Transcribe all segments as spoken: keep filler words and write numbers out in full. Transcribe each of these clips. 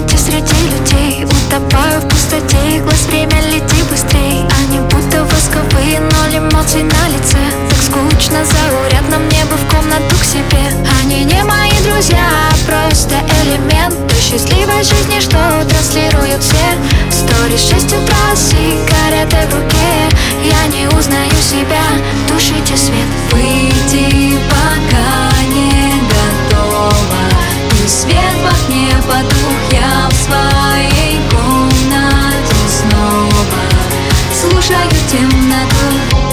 идти среди людей. Утопаю в пустоте, глаз время лети быстрей. Они будто восковые, ноль эмоций на лице. Так скучно, заурядно мне бы в комнату к себе. Они не мои друзья, а просто элемент той счастливой жизни, что транслируют все. Сторис шесть утра, сигареты в руке. Я не узнаю себя, тушите свет. Выйти пока не готова, и свет в окне потух. Я в своей комнате снова слушаю темноту,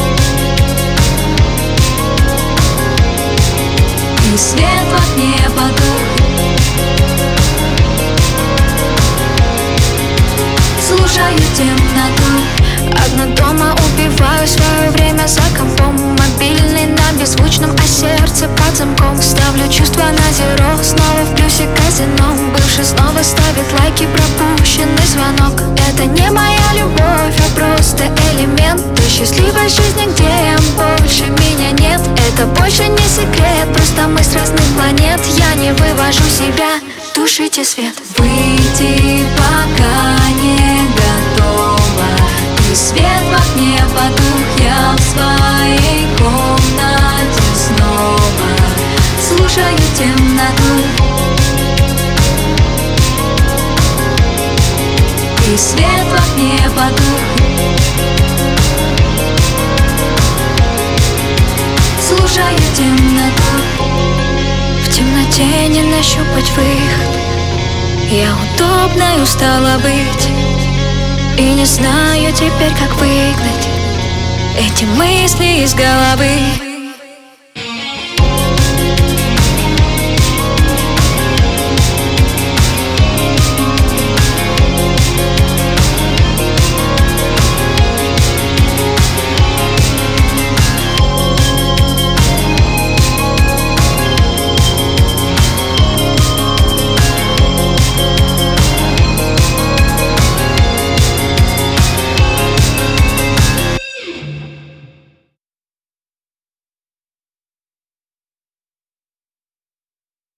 и свет в окне потух. Слушаю темноту. Одна дома, убиваю свое время за компом. Мобильный на беззвучном, а сердце под замком. Ставлю чувства на зеро, снова в плюсе казино. Бывший снова ставит лайки, пропущенный звонок. Это не моя любовь, а просто элемент той счастливой жизни, где больше меня нет. Это больше не секрет, просто мы с разных планет. Я не вывожу себя, тушите свет. Выйти пока не готова, и свет в окне потух. Я в своей комнате снова слушаю темноту, и свет в окне потух. Слушаю темноту. В темноте не нащупать выход. Я удобно и устала быть, и не знаю теперь, как выгнать эти мысли из головы.